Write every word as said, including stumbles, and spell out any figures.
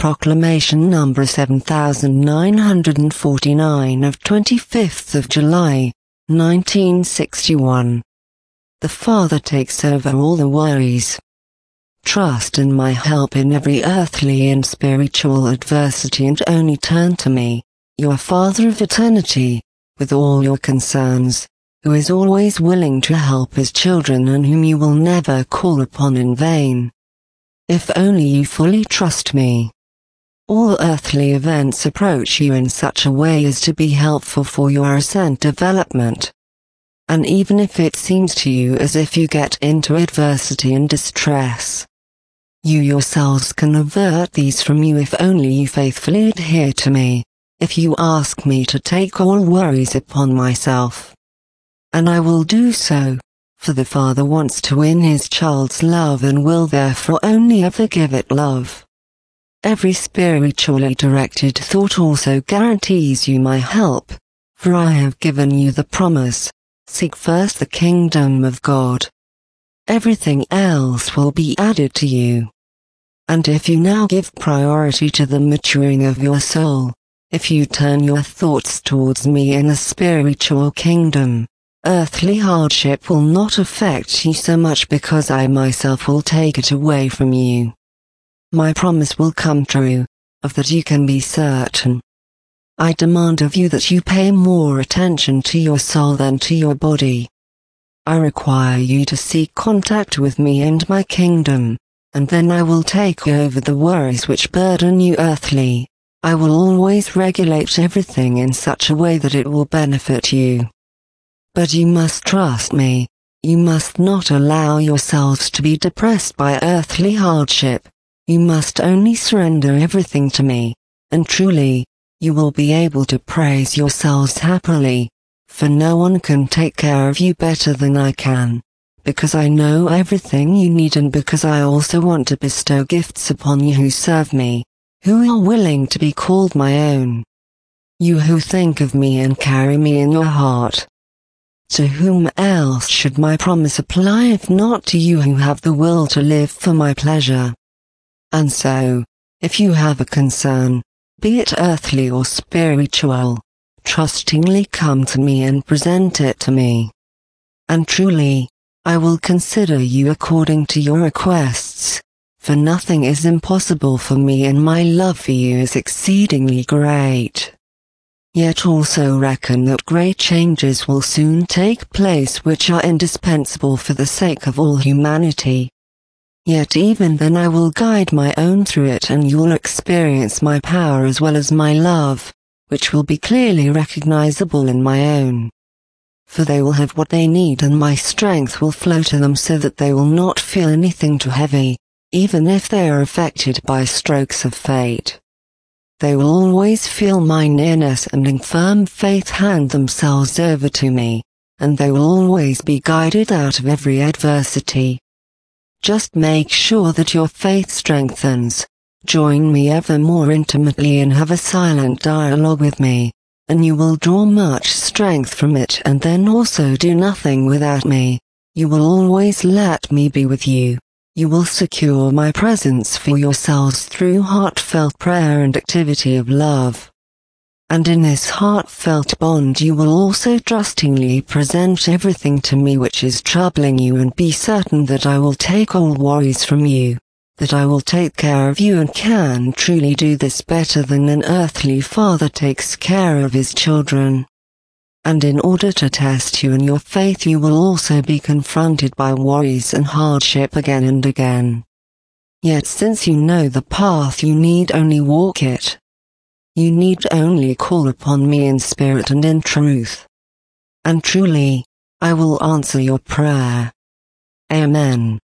Proclamation number seven thousand nine hundred forty-nine of twenty-fifth of July, nineteen sixty-one. The Father takes over all the worries. Trust in my help in every earthly and spiritual adversity and only turn to me, your Father of eternity, with all your concerns, who is always willing to help his children and whom you will never call upon in vain. If only you fully trust me. All earthly events approach you in such a way as to be helpful for your ascent development. And even if it seems to you as if you get into adversity and distress, you yourselves can avert these from you if only you faithfully adhere to me, if you ask me to take all worries upon myself. And I will do so, for the Father wants to win his child's love and will therefore only ever give it love. Every spiritually directed thought also guarantees you my help, for I have given you the promise, seek first the kingdom of God. Everything else will be added to you. And if you now give priority to the maturing of your soul, if you turn your thoughts towards me in the spiritual kingdom, earthly hardship will not affect you so much because I myself will take it away from you. My promise will come true, of that you can be certain. I demand of you that you pay more attention to your soul than to your body. I require you to seek contact with me and my kingdom, and then I will take over the worries which burden you earthly. I will always regulate everything in such a way that it will benefit you. But you must trust me, you must not allow yourselves to be depressed by earthly hardship. You must only surrender everything to me, and truly, you will be able to praise yourselves happily, for no one can take care of you better than I can, because I know everything you need and because I also want to bestow gifts upon you who serve me, who are willing to be called my own. You who think of me and carry me in your heart. To whom else should my promise apply if not to you who have the will to live for my pleasure? And so, if you have a concern, be it earthly or spiritual, trustingly come to me and present it to me. And truly, I will consider you according to your requests, for nothing is impossible for me and my love for you is exceedingly great. Yet also reckon that great changes will soon take place which are indispensable for the sake of all humanity. Yet even then I will guide my own through it and you'll experience my power as well as my love, which will be clearly recognizable in my own. For they will have what they need and my strength will flow to them so that they will not feel anything too heavy, even if they are affected by strokes of fate. They will always feel my nearness and in firm faith hand themselves over to me, and they will always be guided out of every adversity. Just make sure that your faith strengthens, join me ever more intimately and have a silent dialogue with me, and you will draw much strength from it and then also do nothing without me. You will always let me be with you. You will secure my presence for yourselves through heartfelt prayer and activity of love. And in this heartfelt bond you will also trustingly present everything to me which is troubling you and be certain that I will take all worries from you, that I will take care of you and can truly do this better than an earthly father takes care of his children. And in order to test you in your faith you will also be confronted by worries and hardship again and again. Yet since you know the path you need only walk it. You need only call upon me in spirit and in truth. And truly, I will answer your prayer. Amen.